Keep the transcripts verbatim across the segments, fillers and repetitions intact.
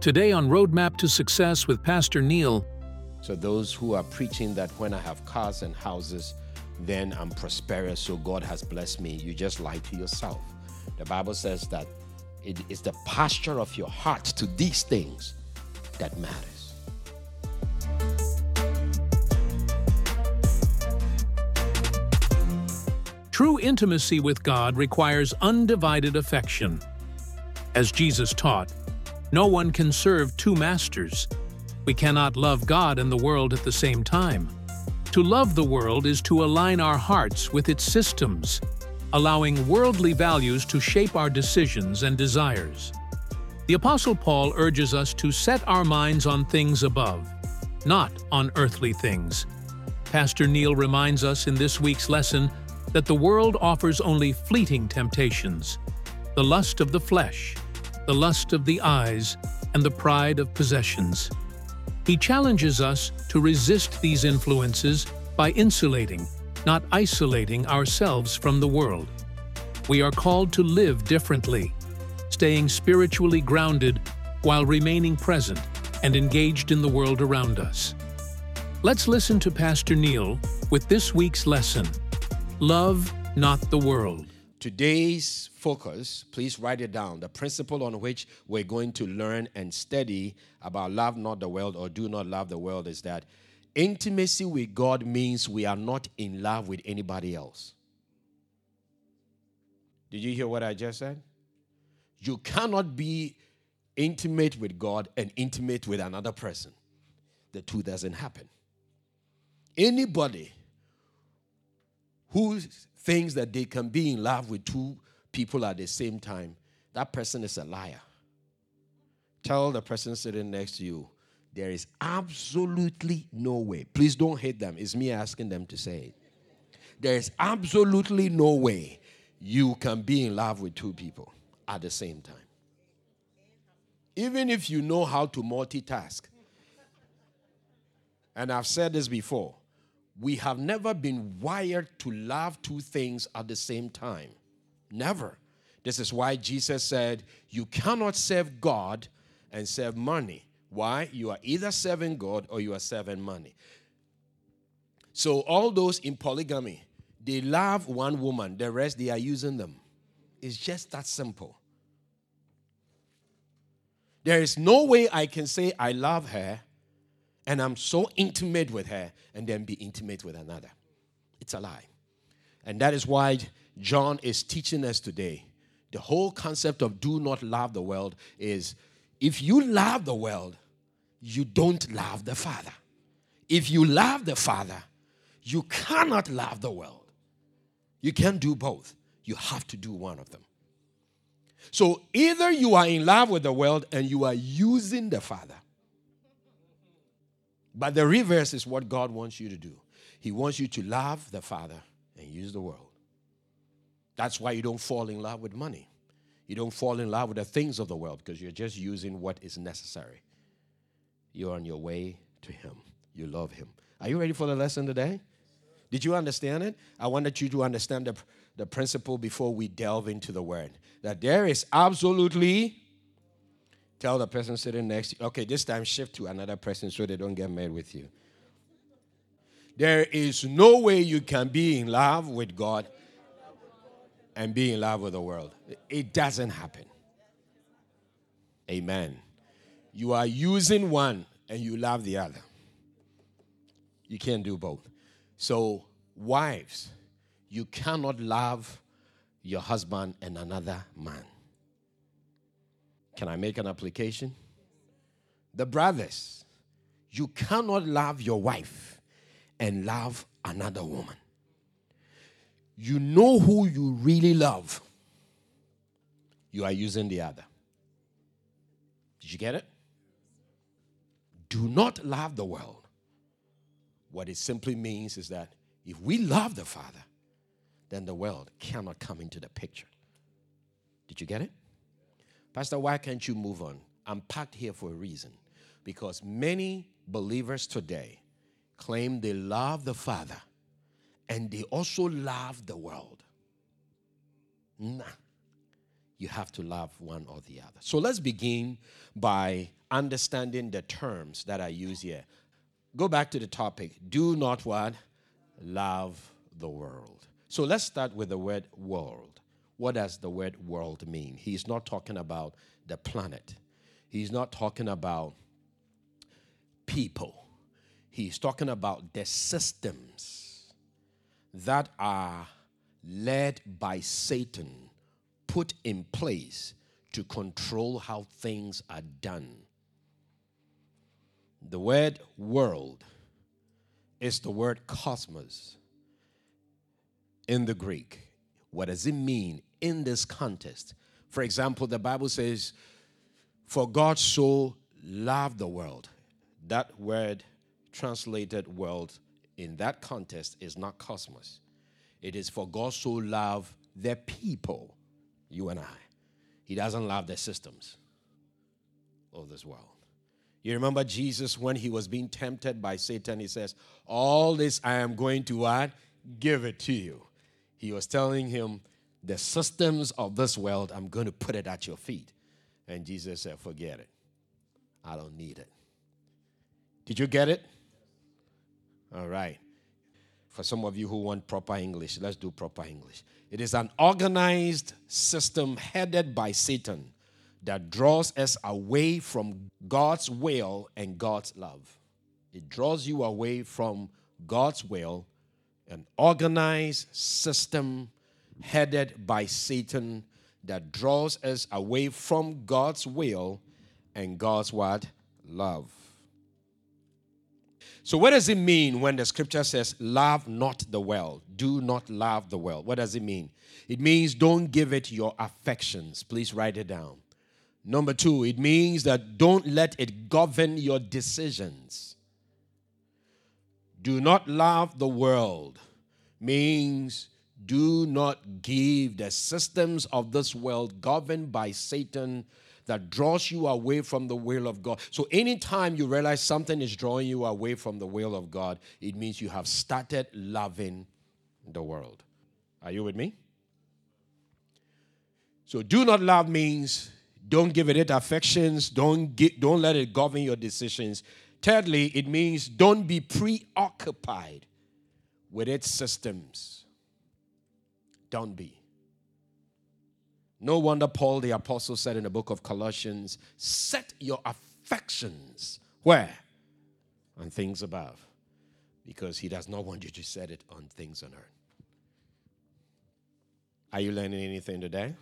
Today on Roadmap to Success with Pastor Neil. So those who are preaching that when I have cars and houses, then I'm prosperous, so God has blessed me, you just lie to yourself. The Bible says that it is the posture of your heart to these things that matters. True intimacy with God requires undivided affection. As Jesus taught, no one can serve two masters. We cannot love God and the world at the same time. To love the world is to align our hearts with its systems, allowing worldly values to shape our decisions and desires. The Apostle Paul urges us to set our minds on things above, not on earthly things. Pastor Neil reminds us in this week's lesson that the world offers only fleeting temptations, the lust of the flesh, the lust of the eyes, and the pride of possessions. He challenges us to resist these influences by insulating, not isolating ourselves from the world. We are called to live differently, staying spiritually grounded while remaining present and engaged in the world around us. Let's listen to Pastor Neil with this week's lesson, Love Not the World. Today's focus, please write it down, the principle on which we're going to learn and study about love not the world or do not love the world is that intimacy with God means we are not in love with anybody else. Did you hear what I just said? You cannot be intimate with God and intimate with another person. The two doesn't happen. Anybody who thinks that they can be in love with two people at the same time, that person is a liar. Tell the person sitting next to you, there is absolutely no way. Please don't hate them. It's me asking them to say it. There is absolutely no way you can be in love with two people at the same time. Even if you know how to multitask. And I've said this before. We have never been wired to love two things at the same time. Never. This is why Jesus said, you cannot serve God and serve money. Why? You are either serving God or you are serving money. So all those in polygamy, they love one woman, the rest they are using them. It's just that simple. There is no way I can say I love her and I'm so intimate with her and then be intimate with another. It's a lie. And that is why John is teaching us today. The whole concept of do not love the world is if you love the world, you don't love the Father. If you love the Father, you cannot love the world. You can't do both. You have to do one of them. So either you are in love with the world and you are using the Father. But the reverse is what God wants you to do. He wants you to love the Father and use the world. That's why you don't fall in love with money. You don't fall in love with the things of the world because you're just using what is necessary. You're on your way to Him. You love Him. Are you ready for the lesson today? Did you understand it? I wanted you to understand the, the principle before we delve into the Word. That there is absolutely... Tell the person sitting next to you, okay, this time shift to another person so they don't get mad with you. There is no way you can be in love with God and be in love with the world. It doesn't happen. Amen. You are using one and you love the other. You can't do both. So, wives, you cannot love your husband and another man. Can I make an application? The brothers, you cannot love your wife and love another woman. You know who you really love. You are using the other. Did you get it? Do not love the world. What it simply means is that if we love the Father, then the world cannot come into the picture. Did you get it? Pastor, why can't you move on? I'm packed here for a reason. Because many believers today claim they love the Father and they also love the world. Nah. You have to love one or the other. So let's begin by understanding the terms that I use here. Go back to the topic. Do not what? Love the world. So let's start with the word world. What does the word world mean? He's not talking about the planet. He's not talking about people. He's talking about the systems that are led by Satan, put in place to control how things are done. The word world is the word cosmos in the Greek. What does it mean in this context? For example, the Bible says, for God so loved the world. That word translated world in that context is not cosmos. It is for God so loved the people, you and I. He doesn't love the systems of this world. You remember Jesus when he was being tempted by Satan, he says, all this I am going to what? Give it to you. He was telling him, the systems of this world, I'm going to put it at your feet. And Jesus said, forget it. I don't need it. Did you get it? All right. For some of you who want proper English, let's do proper English. It is an organized system headed by Satan that draws us away from God's will and God's love. It draws you away from God's will, an organized system headed by Satan that draws us away from God's will and God's what? Love. So what does it mean when the scripture says, love not the world? Do not love the world. What does it mean? It means don't give it your affections. Please write it down. Number two, it means that don't let it govern your decisions. Do not love the world means do not give the systems of this world governed by Satan that draws you away from the will of God. So anytime you realize something is drawing you away from the will of God, it means you have started loving the world. Are you with me? So do not love means don't give it its affections. Don't, get, don't let it govern your decisions. Thirdly, it means don't be preoccupied with its systems. Don't be. No wonder Paul the Apostle said in the book of Colossians, set your affections where? On things above. Because he does not want you to set it on things on earth. Are you learning anything today?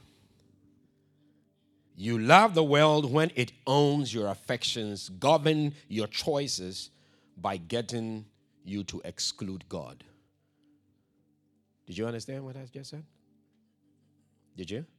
You love the world when it owns your affections, govern your choices by getting you to exclude God. Did you understand what I just said? Did you?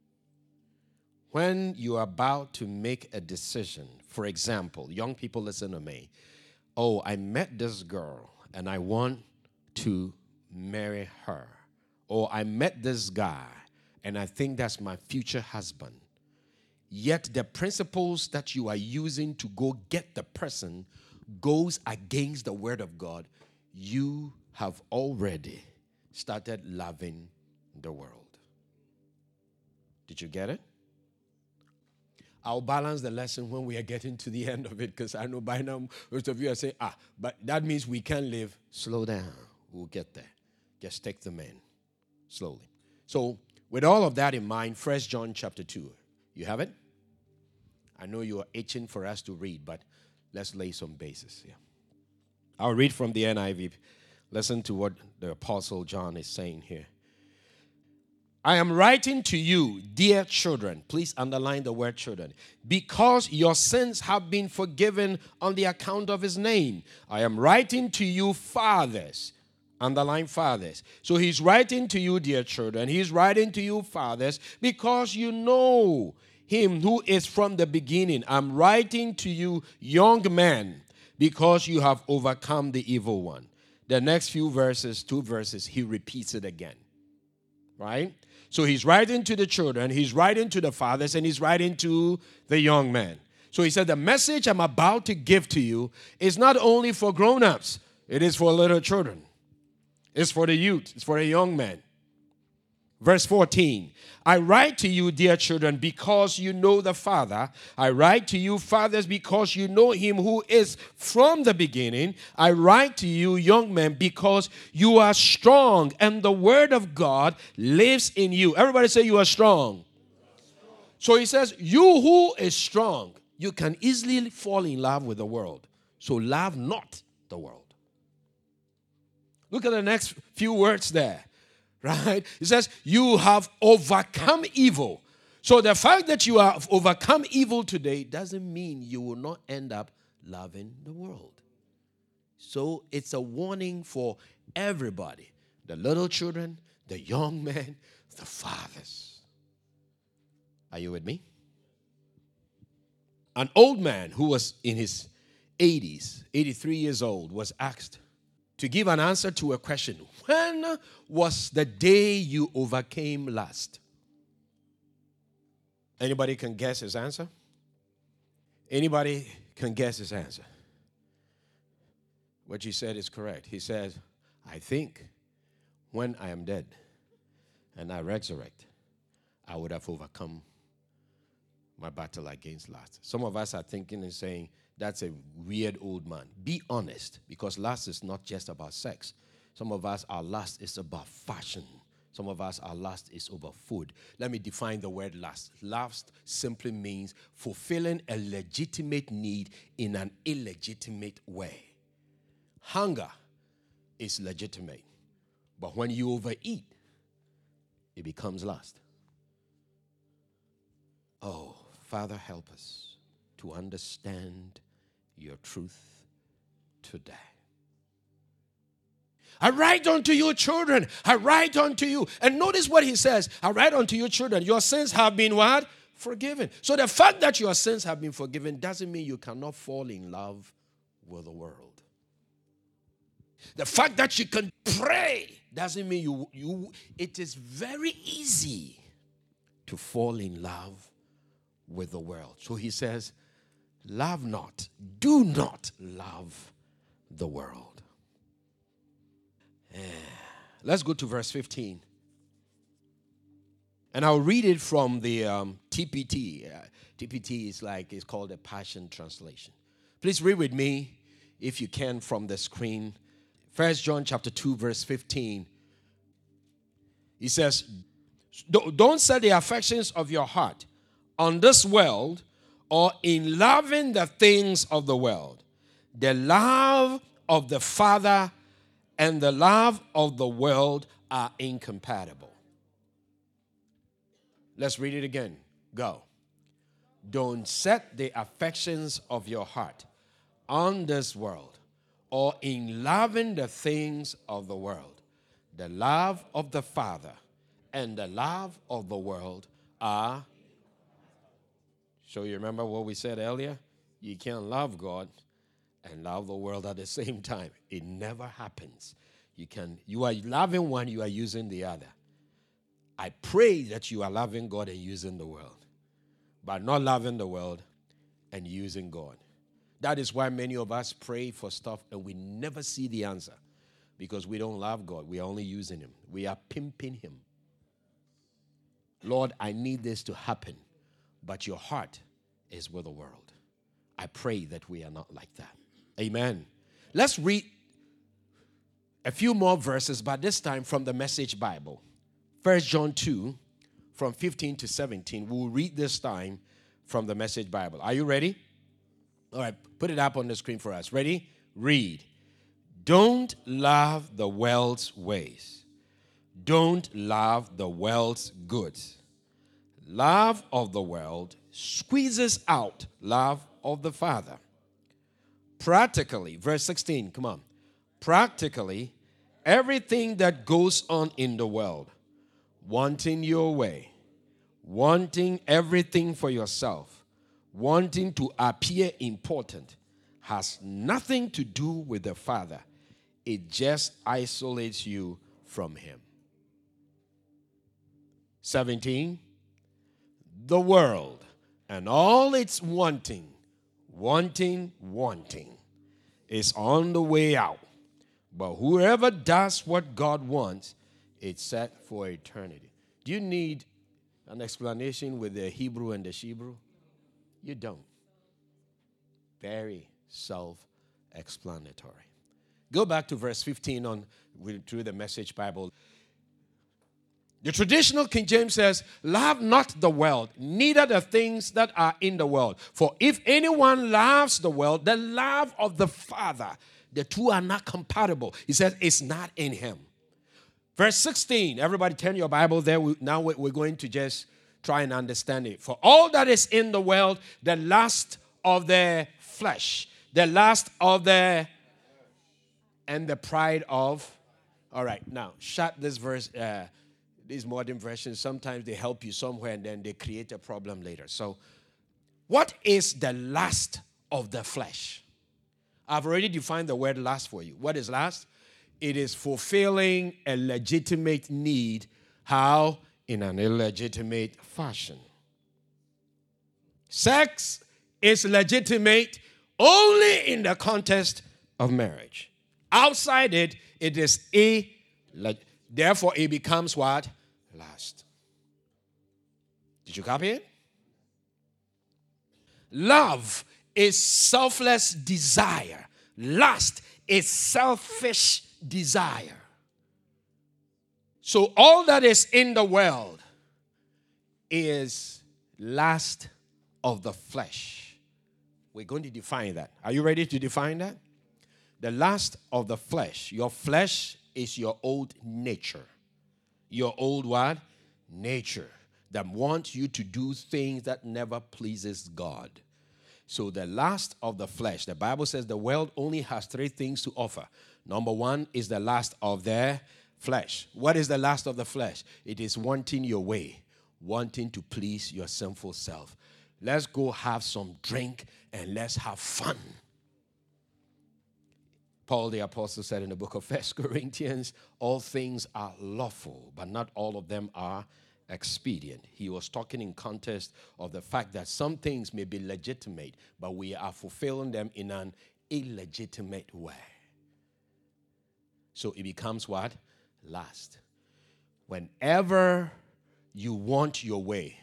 When you are about to make a decision, for example, young people listen to me. Oh, I met this girl and I want to marry her. Or I met this guy and I think that's my future husband. Yet the principles that you are using to go get the person goes against the word of God. You have already started loving the world. Did you get it? I'll balance the lesson when we are getting to the end of it, because I know by now most of you are saying, ah, but that means we can't live. Slow down. We'll get there. Just take them in slowly. So with all of that in mind, First John chapter two. You have it? I know you are itching for us to read, but let's lay some bases here. I'll read from the N I V. Listen to what the Apostle John is saying here. I am writing to you, dear children. Please underline the word children. Because your sins have been forgiven on the account of his name. I am writing to you, fathers. Underline fathers. So he's writing to you, dear children. He's writing to you, fathers, because you know him who is from the beginning. I'm writing to you, young men, because you have overcome the evil one. The next few verses, two verses, he repeats it again. Right? So he's writing to the children, he's writing to the fathers, and he's writing to the young men. So he said, the message I'm about to give to you is not only for grown-ups, it is for little children. It's for the youth, it's for the young men. Verse fourteen, I write to you, dear children, because you know the Father. I write to you, fathers, because you know him who is from the beginning. I write to you, young men, because you are strong, and the word of God lives in you. Everybody say you are strong. So he says, you who is strong, you can easily fall in love with the world. So love not the world. Look at the next few words there. Right? It says, you have overcome evil. So the fact that you have overcome evil today doesn't mean you will not end up loving the world. So it's a warning for everybody. The little children, the young men, the fathers. Are you with me? An old man who was in his eighties, eighty-three years old, was asked to give an answer to a question. When was the day you overcame lust? Anybody can guess his answer? Anybody can guess his answer? What he said is correct. He said, I think when I am dead and I resurrect, I would have overcome my battle against lust. Some of us are thinking and saying, that's a weird old man. Be honest, because lust is not just about sex. Some of us, our lust is about fashion. Some of us, our lust is over food. Let me define the word lust. Lust simply means fulfilling a legitimate need in an illegitimate way. Hunger is legitimate, but when you overeat, it becomes lust. Oh, Father, help us to understand your truth today. I write unto you, children. I write unto you. And notice what he says. I write unto you, children. Your sins have been what? Forgiven. So the fact that your sins have been forgiven doesn't mean you cannot fall in love with the world. The fact that you can pray doesn't mean you, you it is very easy to fall in love with the world. So he says, love not, do not love the world. Yeah. Let's go to verse fifteen. And I'll read it from the um, T P T. Uh, T P T is like, it's called a Passion Translation. Please read with me, if you can, from the screen. First John chapter two, verse fifteen. He says, don't set the affections of your heart on this world or in loving the things of the world. The love of the Father and the love of the world are incompatible. Let's read it again. Go. Don't set the affections of your heart on this world or in loving the things of the world. The love of the Father and the love of the world are. So you remember what we said earlier? You can't love God and love the world at the same time. It never happens. You can. You are loving one, you are using the other. I pray that you are loving God and using the world, but not loving the world and using God. That is why many of us pray for stuff and we never see the answer, because we don't love God. We are only using him. We are pimping him. Lord, I need this to happen, but your heart is with the world. I pray that we are not like that. Amen. Let's read a few more verses, but this time from the Message Bible. First John two, from fifteen to seventeen. We'll read this time from the Message Bible. Are you ready? All right, put it up on the screen for us. Ready? Read. Don't love the world's ways. Don't love the world's goods. Love of the world squeezes out love of the Father. Practically, verse sixteen, come on. Practically, everything that goes on in the world, wanting your way, wanting everything for yourself, wanting to appear important, has nothing to do with the Father. It just isolates you from him. seventeen, the world and all its wanting, wanting, wanting is on the way out. But whoever does what God wants, it's set for eternity. Do you need an explanation with the Hebrew and the Shebrew? You don't. Very self-explanatory. Go back to verse fifteen on through the Message Bible. The traditional King James says, love not the world, neither the things that are in the world. For if anyone loves the world, the love of the Father, the two are not compatible. He says it's not in him. Verse sixteen, everybody turn your Bible there. We, now we're going to just try and understand it. For all that is in the world, the lust of the flesh, the lust of the, and the pride of. All right, now shut this verse. Uh, these modern versions, sometimes they help you somewhere and then they create a problem later. So, what is the lust of the flesh? I've already defined the word lust for you. What is lust? It is fulfilling a legitimate need. How? In an illegitimate fashion. Sex is legitimate only in the context of marriage. Outside it, it is a, therefore it becomes what? Lust. Did you copy it? Love is selfless desire. Lust is selfish desire. So all that is in the world is lust of the flesh. We're going to define that. Are you ready to define that? The lust of the flesh. Your flesh is your old nature. Your old what? Nature. That wants you to do things that never pleases God. So the lust of the flesh. The Bible says the world only has three things to offer. Number one is the lust of the flesh. What is the lust of the flesh? It is wanting your way. Wanting to please your sinful self. Let's go have some drink and let's have fun. Paul the Apostle said in the book of First Corinthians, all things are lawful, but not all of them are expedient. He was talking in context of the fact that some things may be legitimate, but we are fulfilling them in an illegitimate way. So it becomes what? Lust. Whenever you want your way,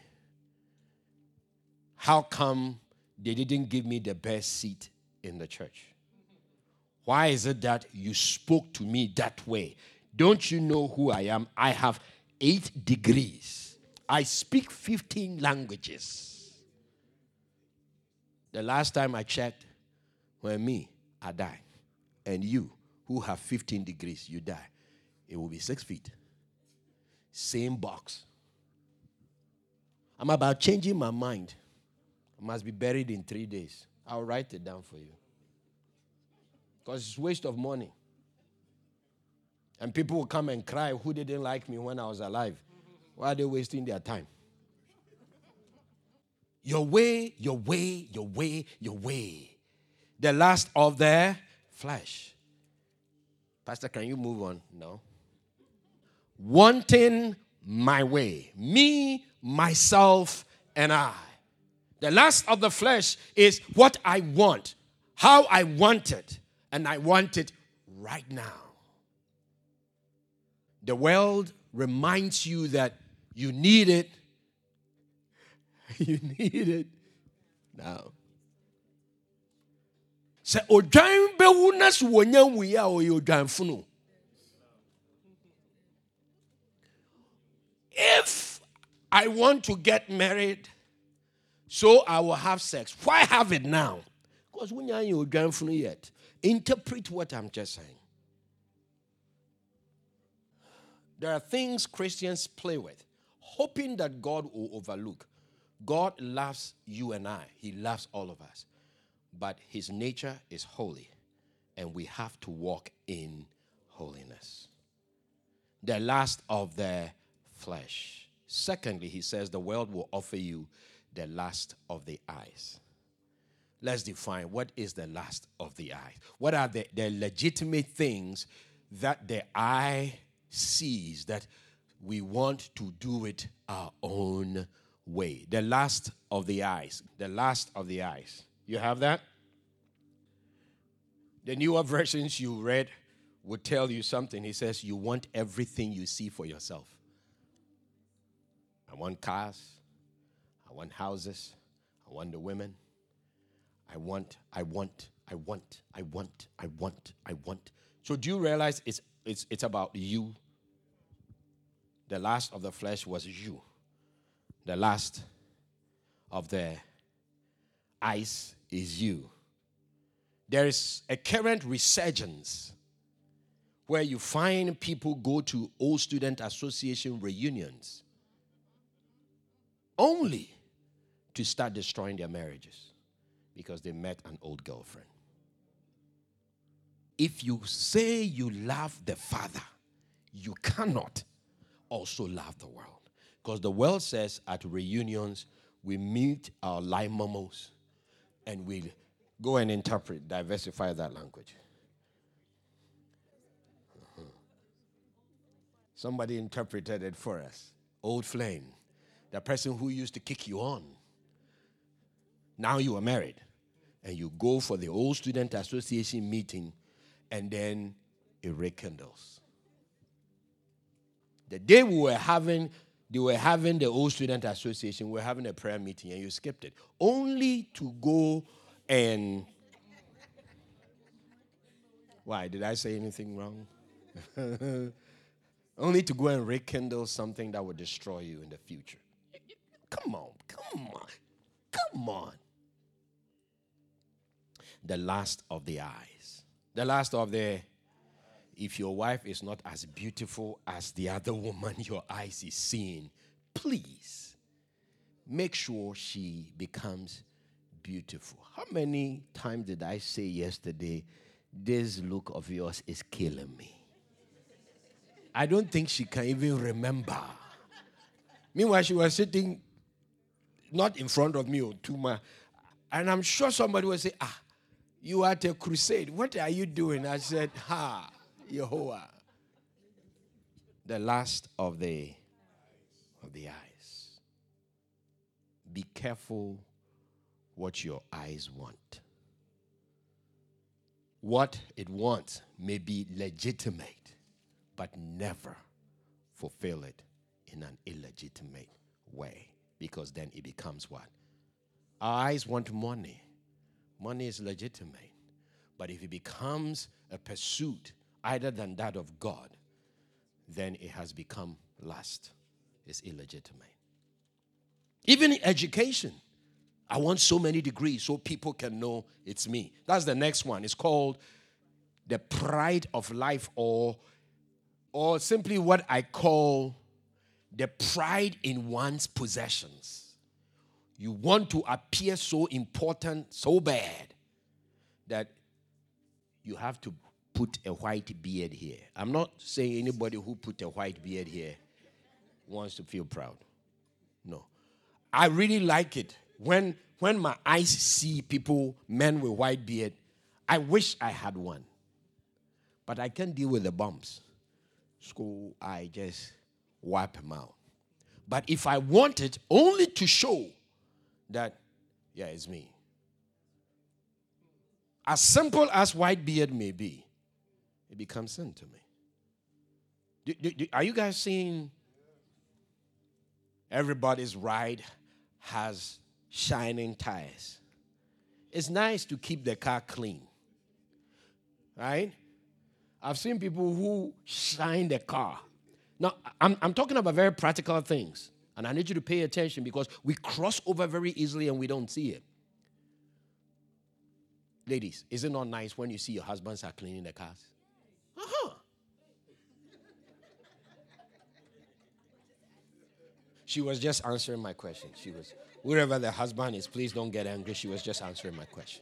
how come they didn't give me the best seat in the church? Why is it that you spoke to me that way? Don't you know who I am? I have eight degrees. I speak fifteen languages. The last time I checked, when me, I die. And you, who have fifteen degrees, you die. It will be six feet. Same box. I'm about changing my mind. I must be buried in three days. I'll write it down for you. Because it's a waste of money. And people will come and cry who didn't like me when I was alive. Why are they wasting their time? Your way, your way, your way, your way. The lust of the flesh. Pastor, can you move on? No. Wanting my way. Me, myself, and I. The lust of the flesh is what I want. How I want it. And I want it right now. The world reminds you that you need it. You need it now. Say odwan bewu na so wonya wuya o ye odwan funu. If I want to get married, so I will have sex. Why have it now? Because wonya ye odwan funu yet. Interpret what I'm just saying. There are things Christians play with, hoping that God will overlook. God loves you and I. He loves all of us. But his nature is holy, and we have to walk in holiness. The lust of the flesh. Secondly, he says the world will offer you the lust of the eyes. Let's define what is the lust of the eye. What are the, the legitimate things that the eye sees that we want to do it our own way? The lust of the eyes. The lust of the eyes. You have that? The newer versions you read would tell you something. He says you want everything you see for yourself. I want cars. I want houses. I want the women. I want, I want, I want, I want, I want, I want. So do you realize it's it's it's about you? The last of the flesh was you. The last of the eyes is you. There is a current resurgence where you find people go to old student association reunions only to start destroying their marriages because they met an old girlfriend. If you say you love the Father, you cannot also love the world. Because the world says at reunions, we meet our live momos and we go and interpret, diversify that language. Uh-huh. Somebody interpreted it for us. Old flame, the person who used to kick you on. Now you are married and you go for the old student association meeting and then it rekindles. The day we were having, they were having the old student association, we were having a prayer meeting and you skipped it. Only to go and, why, did I say anything wrong? Only to go and rekindle something that would destroy you in the future. Come on, come on, come on. The last of the eyes. The last of the, if your wife is not as beautiful as the other woman your eyes is seeing, please make sure she becomes beautiful. How many times did I say yesterday, this look of yours is killing me? I don't think she can even remember. Meanwhile, she was sitting not in front of me or to my, and I'm sure somebody will say, ah, you are at a crusade. What are you doing? I said, ha, Yehovah. The last of the of the eyes. Be careful what your eyes want. What it wants may be legitimate, but never fulfill it in an illegitimate way, because then it becomes what? Our eyes want money. Money is legitimate. But if it becomes a pursuit other than that of God, then it has become lust. It's illegitimate. Even in education, I want so many degrees so people can know it's me. That's the next one. It's called the pride of life, or, or simply what I call the pride in one's possessions. You want to appear so important, so bad, that you have to put a white beard here. I'm not saying anybody who put a white beard here wants to feel proud. No. I really like it. When, when my eyes see people, men with white beard, I wish I had one. But I can't deal with the bumps. So I just wipe them out. But if I want it, only to show that, yeah, it's me. As simple as white beard may be, it becomes sin to me. Do, do, do, are you guys seeing everybody's ride has shining tires? It's nice to keep the car clean, right? I've seen people who shine the car. Now, I'm, I'm talking about very practical things. And I need you to pay attention because we cross over very easily and we don't see it. Ladies, is it not nice when you see your husbands are cleaning the cars? Uh-huh. She was just answering my question. She was, wherever the husband is, please don't get angry. She was just answering my question.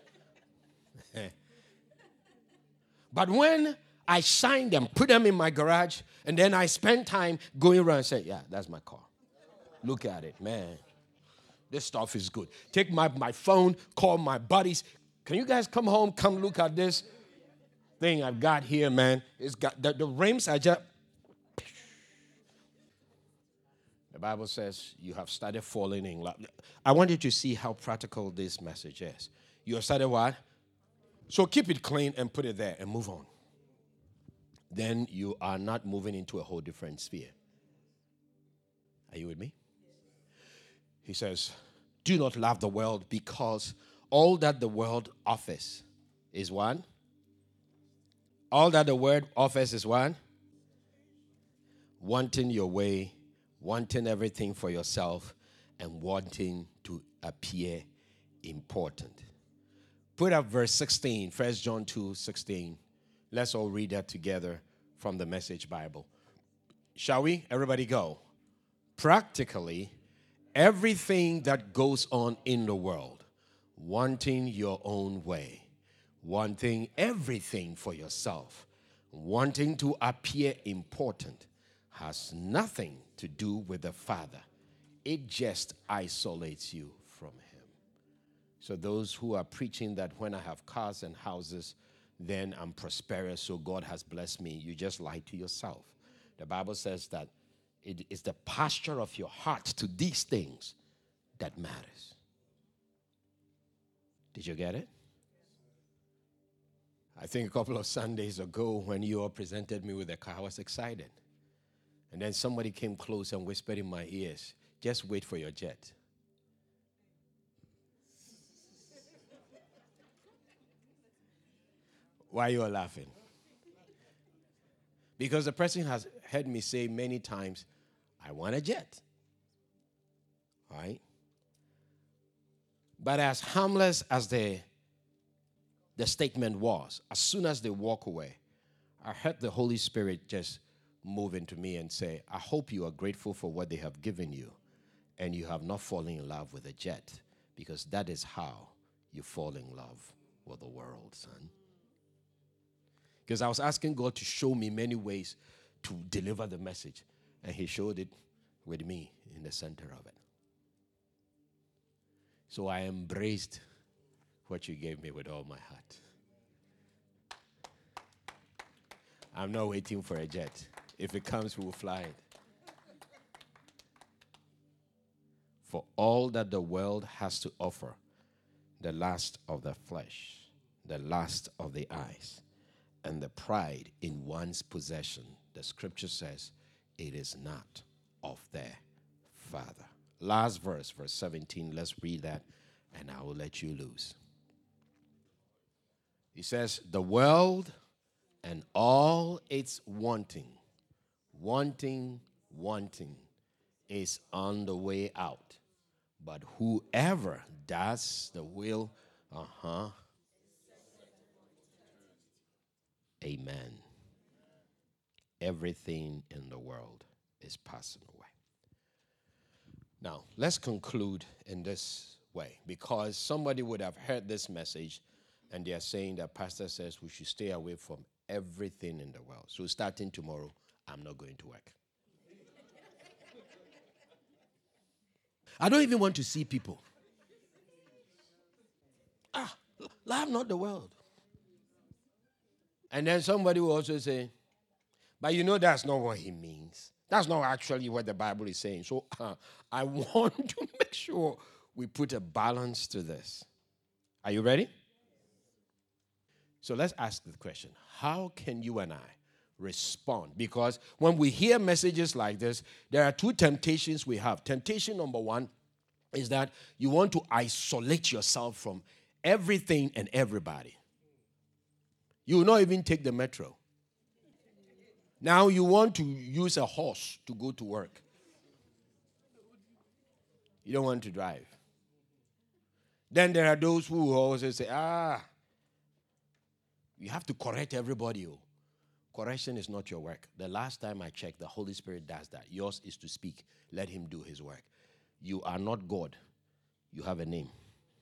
But when I shine them, put them in my garage, and then I spend time going around and say, yeah, that's my car. Look at it, man. This stuff is good. Take my, my phone, call my buddies. Can you guys come home, come look at this thing I've got here, man? It's got the, the rims are just. The Bible says you have started falling in love. I want you to see how practical this message is. You have started what? So keep it clean and put it there and move on. Then you are not moving into a whole different sphere. Are you with me? He says, do not love the world, because all that the world offers is one. All that the world offers is one. Wanting your way, wanting everything for yourself, and wanting to appear important. Put up verse sixteen, First John two sixteen. Let's all read that together from the Message Bible. Shall we? Everybody go. Practically, everything that goes on in the world, wanting your own way, wanting everything for yourself, wanting to appear important, has nothing to do with the Father. It just isolates you from Him. So those who are preaching that when I have cars and houses, then I'm prosperous, so God has blessed me, you just lie to yourself. The Bible says that it is the posture of your heart to these things that matters. Did you get it? I think a couple of Sundays ago when you all presented me with a car, I was excited. And then somebody came close and whispered in my ears, just wait for your jet. Why are you all laughing? Because the person has heard me say many times, I want a jet. All right? But as harmless as the, the statement was, as soon as they walk away, I heard the Holy Spirit just move into me and say, I hope you are grateful for what they have given you and you have not fallen in love with a jet, because that is how you fall in love with the world, son. Because I was asking God to show me many ways to deliver the message, and He showed it with me in the center of it. So I embraced what you gave me with all my heart. I'm not waiting for a jet. If it comes, we will fly it. For all that the world has to offer, the lust of the flesh, the lust of the eyes, and the pride in one's possession, the scripture says, it is not of their Father. Last verse, verse seventeen, let's read that, and I will let you loose. He says, the world and all its wanting, wanting, wanting, is on the way out. But whoever does the will, uh-huh, amen. Everything in the world is passing away. Now, let's conclude in this way, because somebody would have heard this message and they are saying that pastor says we should stay away from everything in the world. So starting tomorrow, I'm not going to work. I don't even want to see people. Ah, love not the world. And then somebody will also say, but you know that's not what he means. That's not actually what the Bible is saying. So uh, I want to make sure we put a balance to this. Are you ready? So let's ask the question, how can you and I respond? Because when we hear messages like this, there are two temptations we have. Temptation number one is that you want to isolate yourself from everything and everybody. You will not even take the metro. Now you want to use a horse to go to work. You don't want to drive. Then there are those who will also say, ah, you have to correct everybody. Oh. Correction is not your work. The last time I checked, the Holy Spirit does that. Yours is to speak. Let Him do His work. You are not God. You have a name.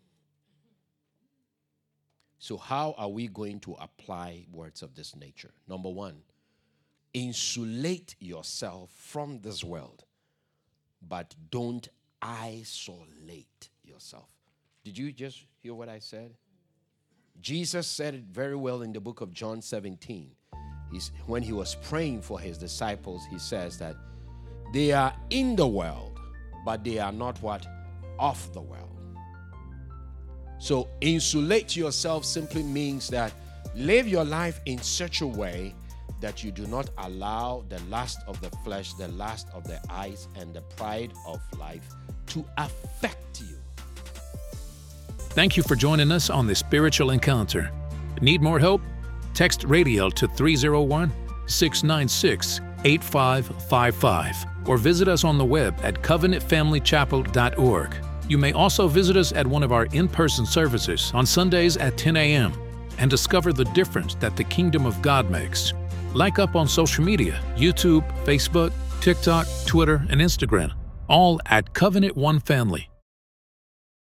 So how are we going to apply words of this nature? Number one, insulate yourself from this world, but don't isolate yourself. Did you just hear what I said? Jesus said it very well in the book of John seventeen. He's, when he was praying for his disciples, he says that they are in the world, but they are not what? Of the world. So insulate yourself simply means that live your life in such a way that you do not allow the lust of the flesh, the lust of the eyes, and the pride of life to affect you. Thank you for joining us on the Spiritual Encounter. Need more help? Text RADIAL to three oh one, six nine six, eight five five five or visit us on the web at covenant family chapel dot org. You may also visit us at one of our in-person services on Sundays at ten a.m. and discover the difference that the kingdom of God makes. Like up on social media, YouTube, Facebook, TikTok, Twitter, and Instagram, all at Covenant One Family.